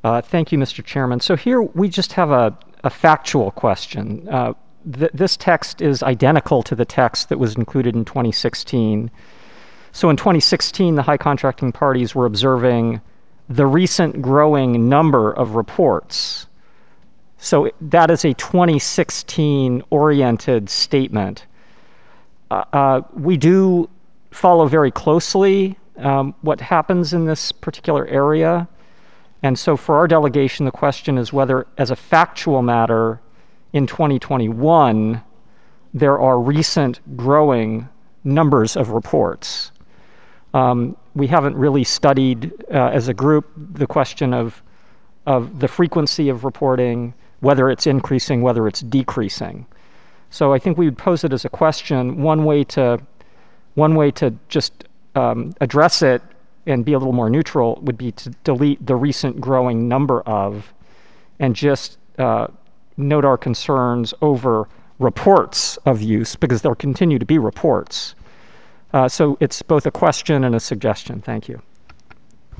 Thank you, Mr. Chairman. So here we just have a factual question. This text is identical to the text that was included in 2016. So in 2016, the high contracting parties were observing the recent growing number of reports. So that is a 2016-oriented statement. We do follow very closely what happens in this particular area. And so for our delegation, the question is whether, as a factual matter, in 2021, there are recent growing numbers of reports. We haven't really studied, as a group, the question of the frequency of reporting, whether it's increasing, whether it's decreasing. So I think we would pose it as a question. One way to just address it and be a little more neutral would be to delete the recent growing number of, and just note our concerns over reports of use, because there'll continue to be reports. So it's both a question and a suggestion. Thank you.